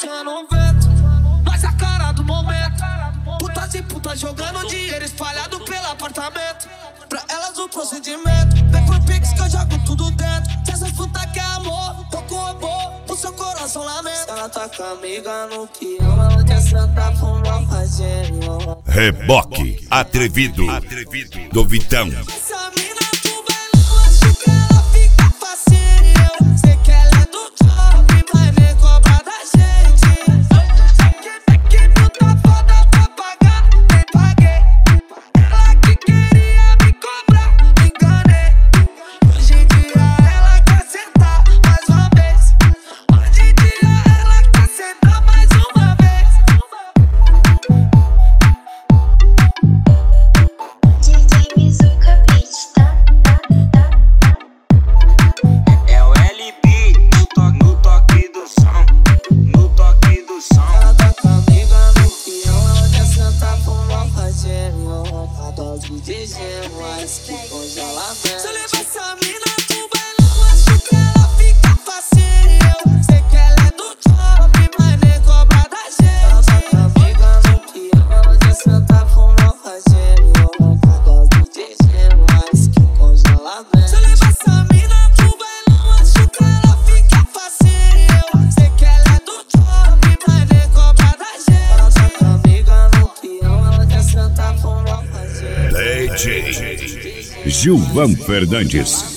soprando um vento. Nós a cara do momento. Putas e putas jogando dinheiro espalhado pelo apartamento. Pra elas o procedimento. Vem por Pix que eu jogo tudo dentro. Se essas putas quer amor, pouco amor, o seu coração lamenta. Se ela tá com a amiga no que ama, ela quer sentar pra uma fazenda. Reboque atrevido do Vitão. Essa mina tu vai não, acho que ela fica facinho. Sei que ela é do job, mas nem cobra da gente. Que puta foda pra pagar, nem paguei. Ela que queria me cobrar, me enganei. Hoje em dia ela quer sentar mais uma vez. Hoje em dia ela quer sentar mais uma vez. DJ Mizuka Beat, tá? É o LB no toque do som, no toque do som. Ela tá com a amiga no peão, ela quer sentar pra uma fazenda. A dose de gelo, mas que congelamento. Se eu levar essa mina pro bailão, acho que ela fica facinho. Sei que ela é do job, mas nem cobra da gente. Ela tá com a amiga no peão, ela quer sentar pra uma fazenda. A dose de gelo, mas que congelamento. Se eu levar essa mina pro bailão, acho que ela fica facinho. Sei que ela é do job, mas nem cobra da gente. Ela tá com a amiga no peão, ela quer sentar pra uma fazenda. DJ Gilvan Fernandes.